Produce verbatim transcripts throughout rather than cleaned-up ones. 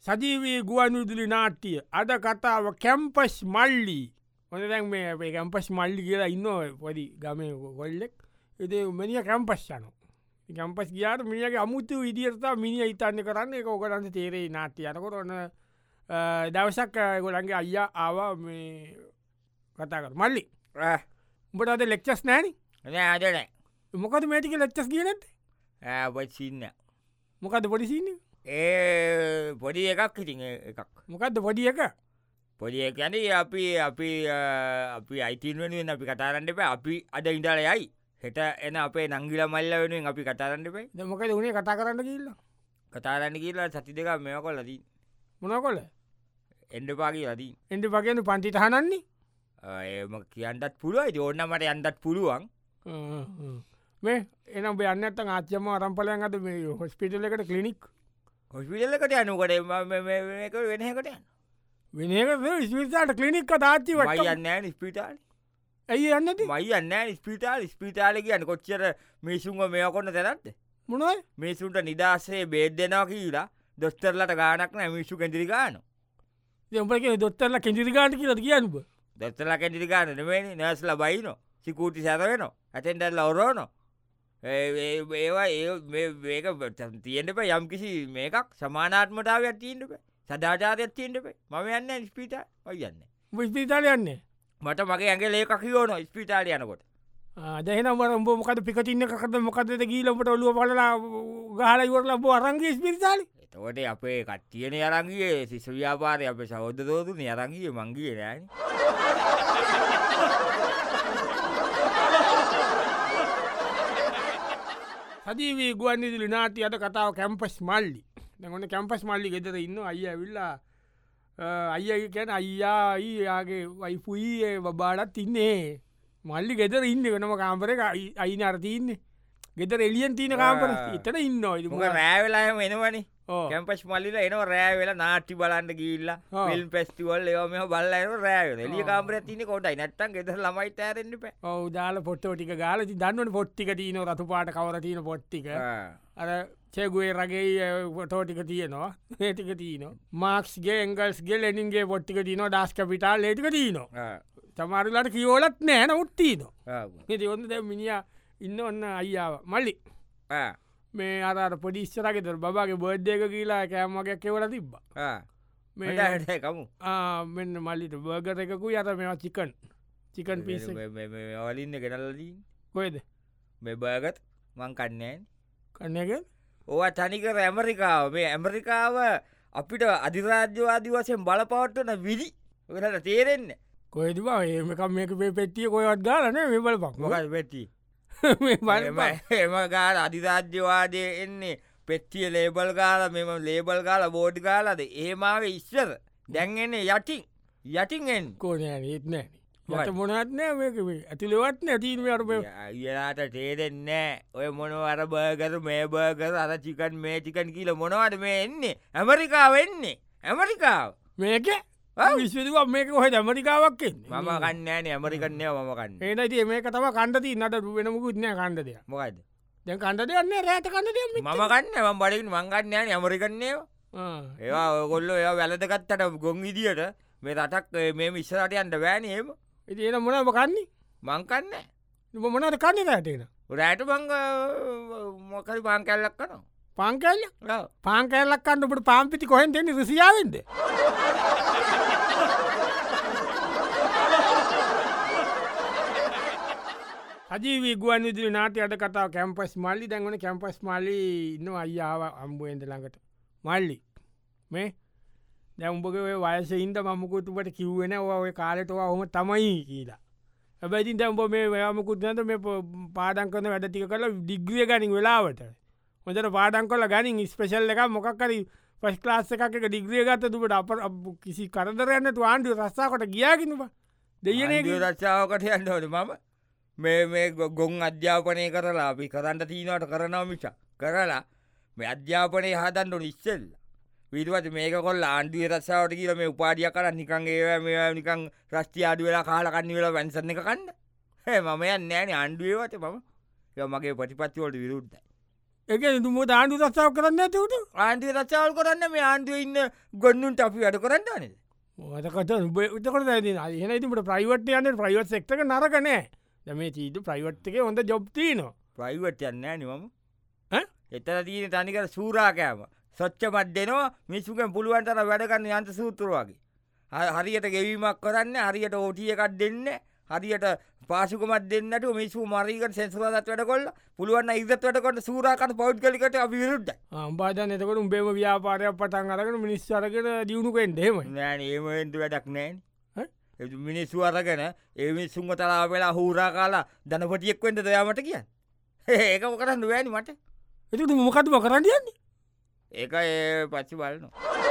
සජීවී ගුවන්විදුලි නාට්ටිය අද කතාව කැම්පස් මල්ලි ඔන දැන් මේ කැම්පස් මල්ලි කියලා ඉන්න පොඩි ගම ගොල්ලෙක් එති මනිිය කැම්පස් යනු කැම්පස් ගයාට මිනිගේ අමුතු විදිරතා මිනි ඉතන්න කරන්න එක ඕකරන්න තේරේ නාට්‍ය යනකොට ඔන්න දවසක් ගොලන්ගේ අයියා ආවා මේ කතා කර මල්ලි උඹට අද ලෙක්චස් නෑන ආදන මොකද මේටික ලෙක්චස් කියනට පොසින්න මොකද පොඩිසින්න ඒ පොඩි එකක් ඉති එකක් මොකක්ද පොඩි එක පොඩිය ගැන අපි අපි අපි අයිතින් වෙනුවෙන් අපි කතාරන්න එප අපි අද ඉඩල යයි හෙට එන අපේ නංගිල මල්ල වෙනුවෙන් අපි කතාරන්න එපයි මොකද උනේ කතා කරන්න කියල්ල කතාරන්න කියලා සති දෙක මෙම කොල්ලදී මොන කොල එන්ඩ පාගේ ලදී එන්ඩ පගේන පන්ති හනන්නේ ඒම කියන්නත් පුළුව ඕන්න මට අන්දත් පුළුවන් මේ එනම් යන්නත් ආච්‍යම අරම්පලයන් අද මේ හොස්පිටල එකට කලිනික් හොස්පිටල්ලකට යනුකට වෙනකට යන්න වෙනක ස්විතාට කලිනික් තාච්චි වයි යන්න ස්පිටාල ඇයි යන්නති මයි යන්න ස්පිටාල් ස්පිටාල කියන්න කොච්චර මිසුන්ව මෙය කොන්න තැනත්ද මොනයි මිසුන්ට නිදසේ බේද් දෙනවා කියලා දොස්තරලට ගානක් නෑ මිසු කෙදිරි ගාන උඹක දොත්තරල කෙදිරි ගාට කියලට කියන්නබ දොස්තරලා කෙදිරි ගාන නෙවෙනි නර්ස්ල බයින සිකූටි සැරවෙන ඇතෙන්ටල්ල ඔරෝන ඒවා ඒක තියෙන්ට ප යම් කිසි මේකක් සමානාත්මටාවයක් තිීන්ට සදාචාරයක් තිීන්ට පේ මම යන්න ස්පිට ඔයන්න ස්පිතාල යන්නේ මට මගේ ඇගේ ලේක කියෝන ස්පිටාල යනකොට දැහනම උඹ මොකද පිකටින්න එකකට මොකදද ගීලට ඔලුව පලලා ගහල ඉවරල බ අරන්ගේ ස්පිරිතාල එතකොට අපේ කට්ටියන අරන්ගේ සිසුව්‍යාපාරය අප සෞද්ධදෝතුන අරංගිය මංගිය නෑන සදීවී ගුවන්නිදිලි නාටි අද කතාව කැම්පස් මල්ලි දැගොන්න කැම්පස් මල්ලි ගෙදර ඉන්න අය ඇවිල්ලා අය කැන අයියා යාගේ වයිපුයේ බබාඩත් ඉන්නේ මල්ලි ගෙදර ඉන්න වෙනම කාම්පර අයින අරතින්නේ ගෙදර එලියන් තියන කාම්පර එතන ඉන්න මොක රෑවෙලාම එනවනි කැම්පස් මල්ලිල එනවා රෑවෙලා නාටි බලන්ට ගිල්ල පිල් පෙස්ටිවල් ඒම බල්ලන රෑව එලිය කාම්පර තින කොටයි නැත්තන් ගෙදර ළමයි තෑරෙන්න්න ප ඔව දාල පොට්ටෝටික ගාලති දන්නවන පොට්ටික තියන රතු පාට කවරතියන පොට්ටික අර චෙගුවේ රගේ පොටෝටික තියනවා ඒටික තියන මාක්ස්ගේ එංගල්ස්ගේ ලෙනින්ගේ පොට්ටික තියන ඩස්ක පිටා ලේටික තියනවා තමාරලට කියෝලත් නෑන උත්තිීන ති ඔන්න දැ මිනිිය ඉන්න ඔන්න අයියාව මල්ලි මේ අර පොඩිස්සරගෙතර බාගේ බර්ධයක කියලා කෑමගයක් කෙවල තිබ්බ මේකමු මෙන්න මල්ලිට බර්ගර එකකු යත මෙවා චිකන් චිකන් පිස වලින්න ගෙනල්ලදී කොයද මේ බර්ගත් මං කන්නෑන් කන්නක ඕ තනිකර ඇමරිකාව මේ ඇමරිකාව අපිට අධිරාජ්‍යවාදී වසයෙන් බලපවත්වන විදි ට තේරෙන්න කොයදවා ඒමක මේක පෙට්ටිය කොයවත් ගාලන මේ බල පක් මොකල් පෙට්ටි එම ගාල අධිරාජ්‍යවාදය එන්නේ පෙට්ටිය ලේබල් ගාල මෙම ලේබල් ගාල බෝඩ් ගාලද ඒමාවේ ඉස්සර දැන්ගන්නේ යටින් යටින්ෙන් කෝනෑ ඒත්නෑ යට මොනත්නෑ මේක ඇතිලවත් නැතිීම අරප අයලාට තේරෙන්නෑ ඔය මොනවර බර්ගර මේ බර්ගර අර චිකන් මේ චිකන් කියල මොනවට මේ එන්නේ ඇමරිකා වෙන්නේ ඇමරිකාව මේක විශ්වතුව මේක හොහ ඇමරිකාවක් මම කන්නෑන ඇමරිකන්නය මම කන්න ඒනති මේක තම කණ්ඩති නට වෙනමුකුත්නය කණ්ඩදය මොකයිද දැ කණ්ඩ දෙයන්න රෑට කණඩ මම කන්න ම බලින් මංගන්නයන ඇමරිකන්නේව ඒවා ඔකොල්ල එය වැලදකත්තට ගොන් ඉදිට මේ රටක් මේ විශ්රට අන්ට වෑනේම ඉතින මොනම කන්නේ මංකන්න මොනට කන්න රෑටෙන රෑට බංග මොකරි පාන් කැල්ලක් කනවා පංකල්ල පාංකැල්ලක් කන්නට පාම්පිති කොහෙන්ටෙන රිසියාවෙන්ද අජීවී ගුවන් විදිරි නාටයට කතාව කැම්පස් මල්ලි දැන්වන කැම්පස් මල්ලි ඉන්න අයියාව අම්බුවෙන්ද ළඟට මල්ලි මේ දැම්ඹගේ වයස ඉන්ද මමුකුතුට කිව්වෙන ඔය කාලටවා හොම තමයි කියලා ඇබැතින් දැම්ඹ මේ වයාමකුත් නැත මේ පාඩන් කන වැඩටික කල දිග්‍රිය ගනින් වෙලාවට හොඳට පාඩන් කොල ගනින් ස්පේශල් එක මොකක්කරි පස් ලාස් එකක ඩිග්‍රිය ගත තුට අප කිසි කරදරයන්නතු ආණ්ඩු රස්සාකොට ගියාකිනවා දෙයනේ රච්චාවකට යන්නට මම මේ මේ ගොන් අධ්‍යාපනය කරලා අපි කරන්න තිීනවට කරනව මිච කරලා මේ අධ්‍යාපනය හදන්ට නිස්සෙල්ල විටුවත මේක කොල් ආණ්ඩුව රස්සාාවට කියල මේ උපාඩිය කර නිකන් ඒ මේ නිකං රස්්ටිය අඩු වෙලා කාලකන්න වෙලා වැන්සන්න එක කන්න හ මම යන්න ෑන ආණ්ඩුවේවත මම ය මගේ පටිපත්තිවලට විරුද්ධයි එක දුම ආණ්ඩු රස්සාාව කරන්න ඇතිවට ආන්තිය රච්චාවල් කරන්න මේ ආන්දුව ඉන්න ගොන්නුන්ට අපි වැඩ කරන්නන මතකට උතකොට හෙන ඉතිට ප්‍රයිවට් යන්න ප්‍රයිවට් එක්ක නරකනෑ දම චීට ප්‍රයිවට් එක හොඳ ජොබ්තිනවා ප්‍රයිවට් යන්න නිවම එතර තියන තනිකර සූරාකෑම සොච්චමත් දෙනවා මිස්සුකෙන් පුළුවන්තර වැඩගන්න යන්ත සූත්‍රවාගේ හරියට ගෙවීමක් කරන්න හරියට ඕටිය එකක් දෙන්න හරියට පාසුකමත් දෙන්නට මිසු මරීකට සෙන්සුරදත් වැඩ කොල්ල පුළුවන් ඉදත් වැඩකොට සූරාකට පෞද්් කලිකට අපි විරුද්ධ අම්පාදන එතකට උඹේම ව්‍යාපාරයක් පටන් අරගෙන මිනිස් අරගෙන දියුණුකෙන් හෙම නෑන ඒමෙන්ට වැඩක් නෑන් මිනිස්සු අරගෙන ඒ මිස්සුන්ග තරා වෙලා හූරා කාලා ධනපටියෙක් වෙන්ට දයාමට කියන්න ඒක මොකරන්න වැෑනි මට එතු මොකටම කරන්න යන්නේ ඒක ඒ පච්චි බලනවා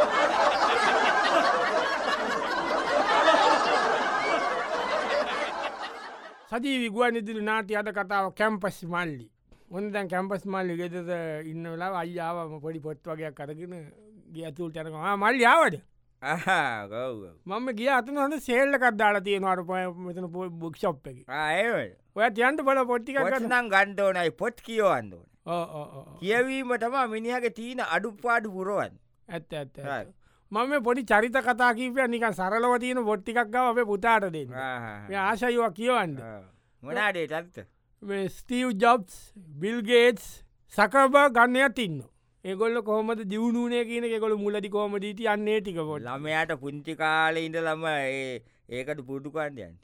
සජී ගුවන් ඉදිරි නාති අද කතාව කැම්පස් මල්ලි ඔන්න දැන් කැම්පස් මල්ලි ගෙතද ඉන්නලා අයියාවම පොඩි පොත් වගේයක් කරගෙන ගිය තුල් තැනකවා මල්ලියාවද මම ගිය අතන හොඳ සේල්ලකත් දාලා තියෙනවාට පය මෙතන පො බොක්ෂප් එක ඔය තියන්ට බල පොට්ටික නම් ගණ්ඩෝනයි පොට් කියෝවන්දෝන කියවීමටම මිනිහගේ තීන අඩු පාඩු පුරුවන් ඇත්ත ඇත්ත මම පොඩි චරිත කතා කීපය නික සරලව තියෙන බොට්ටිකක් ගව අපේ පුතාට දෙන්න ආශයවා කියවන්ද මොනාඩේ ටත්ත ස්ටීව් ජොබ්ස් බිල්ගේට්ස් සකබ ගන්නය තින්න ඒගොල්ල කොහමද දියුණුනේ කියන කොළ මුලදි කොහම දීති අන්නේ ටිකකොට ළමයට පුංචි කාල ඉඳ ළම ඒකට පුටුකාන්ඩයන්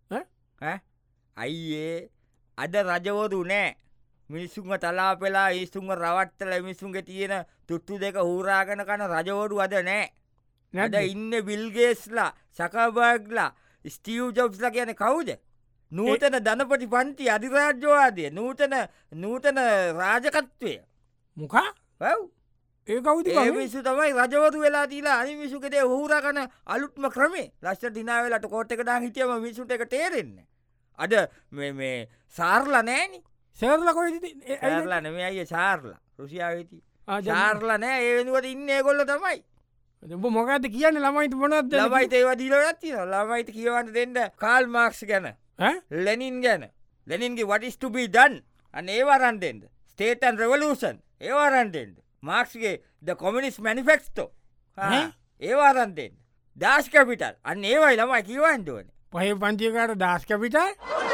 අයිඒ අද රජවෝදු නෑ මිනිස්සුන්ග තලා පෙලා ඒසුන්ග රවට්ටල මිනිසුන්ගේ තියෙන තුට්ටු දෙක හූරාගෙන කන රජවෝඩු අද නෑ නැද ඉන්න බිල්ගේස්ලා සකබර්ග්ලා ස්ටීව් ජොබ්ස්ලා කියන කවුද නූතන ධනපටි පන්ති අධිරාජ්‍යවාදය නූතන නූතන රාජකත්වය මොකා ඒ කවුද මිසු තමයි රජවරු වෙලා තිලා අනි මිසුකෙදේ හූර කන අලුත්ම ක්‍රමේ ලස්ට දිනාවෙලට කෝට් එක දා හිටියම මිසුට එක තේරෙන්න අද මේ සාර්ල නෑනි සේරල කො ඇරලා නෙම අය චාර්ලා රුසියාවති චාර්ල නෑ ඒ වෙනුවට ඉන්න ගොල්ල තමයි මොකද කියන්න ළමයිට මොනත් ලබයිත ඒවා දීලගත්ති ළමයිට කියවන්න දෙන්න කාල් මාක්ස් ගැන ලෙනින් ගැන ලෙනින්ගේ වටිස්ටුබී දන් අන්න ඒවරන් දෙෙන්ද ස්ටේටන් රෙවලූෂන් ඒවාරන්ටෙන්ට මාක්ස්ගේ ද කොමිනිස් මැනිෆෙක්ස්ටෝ ඒවාරන්ටෙන් දාස් කැපිටල් අන්න ඒවයි ළමයි කිවන්ටුවන පහ පංචිකාට දාස් කැපිටල්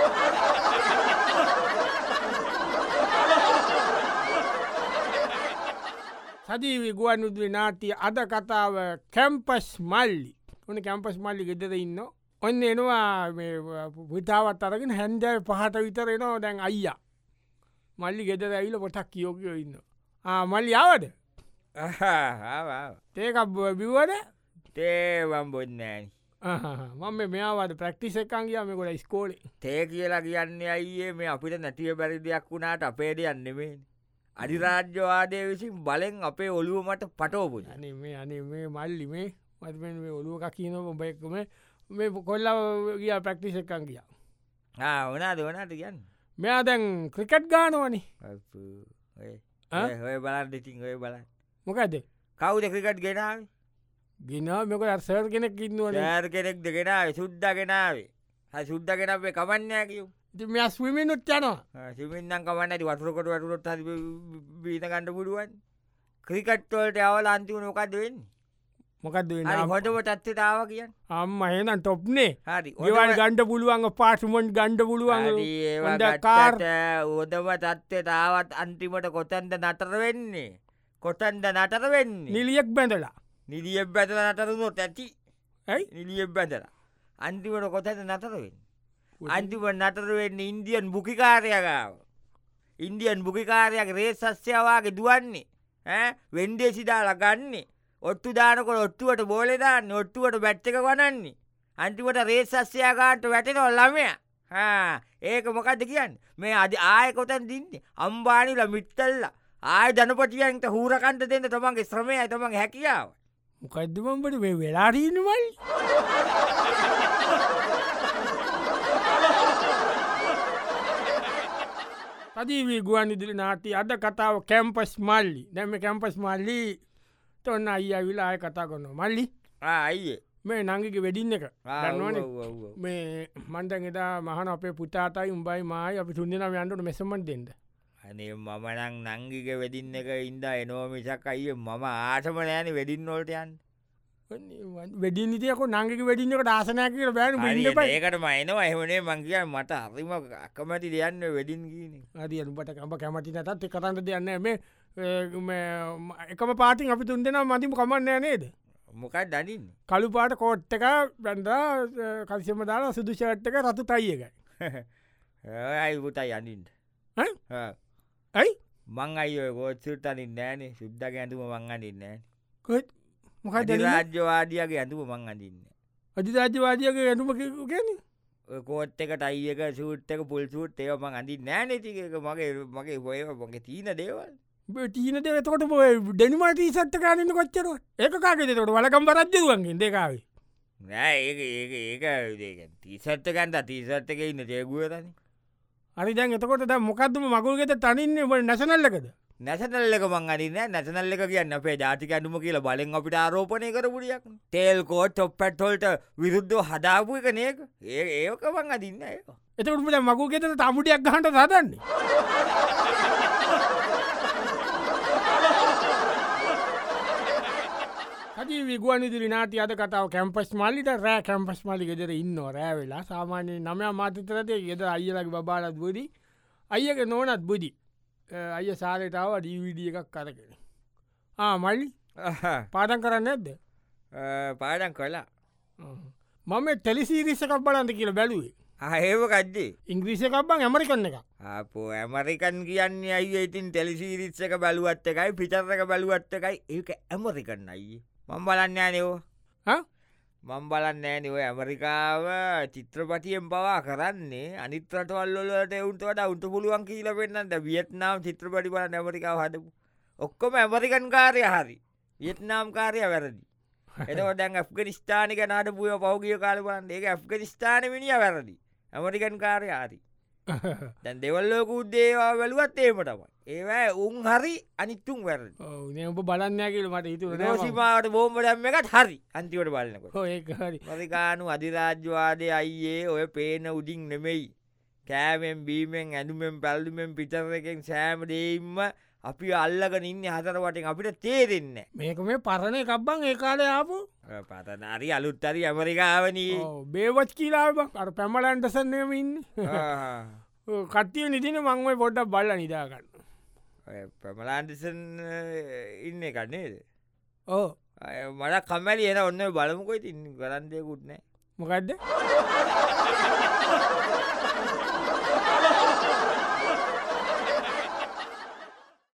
සජීවි ගුවන් උදුවේ නාතිය අද කතාව කැම්පස් මල්ලි ඕන කැම්පස් මල්ලි ගෙදර ඉන්න ඔන්න එනවා පුතාවත් අරගෙන හැන්දෑ පහට විතර එනවා දැන් අයියා මල්ලි ගෙදර ඇවිල පොටක් කියෝකයෝ ඉන්න මල්ලි ආවද ඒක බිවද තේවම් බොන්නෑන මම මෙයාවාද ප්‍රක්ටිස එකන් ගිය මේ ගොඩ ස්කෝලේ තේ කියලා කියන්නේ අයියේ මේ අපිට නැතිව බැරි දෙයක් වුණාට අපේ දෙයන්නෙමේ අධිරාජ්‍යවාදය විසින් බලෙන් අපේ ඔලුව මට පටෝපුද අනේ මේ අනේ මේ මල්ලි මේ මත මේ ඔලුවක කියන ඔබෙක්කම මේ කොල්ල ගිය ප්‍රක්ටිස එකන් ගිය වනාද වනාට කියන්න මෙයා දැන් ක්‍රිකට් ගානවනි හොය බලන් දෙටින් ඔය බලන්න මොකද කවුද ක්‍රිකට් ගෙනාව ගෙන මෙක අර්සර් කෙනෙක් ඉන්නවන ෑර් කෙනෙක්ද ගෙනාව සුද්ද ගෙනාවේ හ සුද්ද ගෙනාවේ කමන්නෑ කිය මෙයා ස්විමිනුත් යනවා සිමින්නම් කමන්නට වතුරකොට වටුරොත් හ බීත ගණඩ පුඩුවන් ක්‍රිකට්වලට අවල අන්තිවන මොකක්ද වෙන්න මොකක්ද හොටම තත්ත තාව කියන්න අම්ම එනම් තොප්නේ හරි ඒවල් ගණ්ඩ පුළුවන් පාසුමොන්් ගණ්ඩ පුළුවන් කාර් ඕදම තත්ත්ය තාවත් අන්තිමට කොතන්ද නතර වෙන්නේ කොතන්ද නතර වෙන්න නිලියෙක් බැඳලා නිදිියක් බැතල නතරුණොත් ඇති ඇයි නිලියෙක් බැඳලා අන්තිමට කොතැද නතර වෙන්න අන්තිම නතර වෙන්න ඉන්දියන් බුකිකාරයගාව ඉන්දියන් බුකිකාරයක් රේසස්්‍යවාගේ දුවන්නේ වෙන්ඩේ සිදාලා ගන්නේ ඔත්තු දානකොට ඔත්තුවට බෝලෙදාන්න ඔත්තුවට බැට්ටක වනන්නේ අන්තිමට රේසස්්‍යයාගාට වැටෙනො ළමය ඒක මොකක්ද කියන්න මේ අද ආය කොතැන් දින්නේ අම්බානිල මිත්තල්ල ආය ජනපටියන්ට හූරකන්ට දෙන්න තමන්ගේ ශ්‍රමය තමන් හැකියාව මොකක්දමම්බට මේ වෙලාරීනවල් සජීවී ගුවන් ඉදිරි නාති අද කතාව කැම්පස් මල්ලි දැම කැම්පස් මල්ලි තොන්න අයි අවිලා අය කතා කරන්න මල්ලි අයියේ මේ නංගික වෙඩින්න එක ගන්නවන මේ මන්තන් එදා මහන අපේ පුතාතයි උඹයි මයි අපි තුන්දෙන යන්ටට මෙසමන් දෙෙන්ද අනේ මමනං නංගික වෙදින්න එක ඉන්ද එනෝ මිසක් අයිය මම ආසම නෑන වෙදින්නෝටයන් වැඩි නිතියක නංගක වැඩින්නක ආසනය කියල බෑන ඒකට මයනවා එහමනේ මංගිය මට හරිම අකමැති දෙයන්න වෙදින් කියන අද අනුපට කම කැමති නැතත් කරන්න දෙයන්න මේ එකම පාටින් අපි තුන් දෙෙන මතිම කමන්නෑ නේද මොකක් දනින් කළු පාට කෝට් එක බැන්ඩා කල්සිම දාලා සුදුෂට්ක රතු තයි එකයි අයිපුටයි අනින්ට ඇයි මං අය ගෝත්සුට අනින් නෑනේ සුද්දක ඇඳුම මං අනින් නෑ මොක රාජ්‍යවාඩියගේ ඇඳුම මං අඳන්න අධිරාජ්‍යවාදයගේ ඇඳුම ගැන කෝට් එක ටයියක සූට්ක පුල් සූට් ඒව මං අඳි නෑනතික මගේ මගේ හොය මගේ තිීන දේවල් තිීන දෙතකොට ඩෙනිමට සට්ට කාරන්න කොච්චර ඒක කාගෙ තොට වලකම් රජ්ජරුවන්ගේ දෙකාවේ නෑ ඒ ඒක තිීසට්ටකන්ද තිීසට්ක ඉන්න ජයගුවරන අරි දැන් එතකොට ද මොකක්දම මගුල්ගෙත තනින්න නැසනල්ලකද නැසනල්ලක මං අනින්න නැසනල්ලක කියන්න අපේ ජාතික ඇඩුම කියල බලෙන් අපිට ආරෝපනය කර පුඩියක් තේල්කෝ ටොප් පැට්හොල්ට විරුද්ධ හදාපු එක නේක ඒ ඒක මං අදින්න ඒක එතකට මගුල්ගෙත තමුටියක් ගහන්ට සදන්නේ විගුවනිදිරි නාති අද කතාව කැම්පස් මල්ලිට රෑ කැම්පස් මලි ගෙදර ඉන්න රෑ වෙලා සාමාන්‍ය නමය මාතතරතය ගෙද අයිලක බාලත් බුදි අයක නෝනත් බුදි අය සාරටාව ඩීවිඩිය එකක් කරගෙන මල්ලි පාඩන් කරන්න ඇද්ද පාඩන් කලා මම ටෙලිසිරිස්සකක් බලන්ද කියල බැලුවේ අහේව කද්දේ ඉංග්‍රීසිකක්බන් ඇමරිකන්න එක අපෝ ඇමරිකන් කියන්නේ අයි ඉතින් ටෙලිසිරිස්සක බලුවත් එකයි පිටර්ක බලුවත් එකයි ඒක ඇමරිකන්න අයි මම් බලන්න නයෝ මම් බලන්න නෑනව ඇමරිකාව චිත්‍රපටියෙන් පවා කරන්නේ අනිත්‍රටවල්ලොලට එවුන්ටට උන්ට පුළුවන් කියීල පෙන්න්නට වියට්නාම් චිත්‍රපටි බල ඇමරිකාව හදපු ඔක්කොම ඇමරිකන් කාරය හරි වියට්නාම් කාරය වැරදි එතකොට දැන් ඇෆ්ගනිස්ථානික නාට පුය පෞගිය කාලබන්න ඒක ඇෆ්ගනිස්ථාන විනිිය වැරදි ඇමරිකන් කාරය හරි දැන් දෙවල්ලෝකුත් දේවා වැලුවත් ඒමටම ඒවැ උන් හරි අනිත්තුන් වැරදි ඔබ බලන්නෑකල මට හිතු සිමාට බෝම්බඩම් එකත් හරි අන්තිවට බලන්නක ඒ මරිකානු අධිරාජ්‍යවාදය අයියේ ඔය පේන උඩින් නෙමෙයි කෑමෙන් බීමෙන් ඇඳුමෙන් පැල්දුමෙන් පිටරකෙන් සෑම දේඉම්ම අපි අල්ලගෙන ඉන්න හතරවටින් අපිට තේරෙන්න මේක මේ පරණය කබ්බන් ඒ කාලය ආපු පතනරි අලුත්තරි ඇමරිකාවනී බේවත් කියලාබ අර පැමලන්ටසන්නම ඉන්න කට්ටිය නිතින මංවයි පොඩ්ඩක් බල්ල නිදාගන්න ප්‍රමලාන්ටිසන් ඉන්න එකන්නේද ඕ මට කම්මැලි එන ඔන්න බලමුකොයි තින්න කරන්දයකුත්නෑ මොකක්ද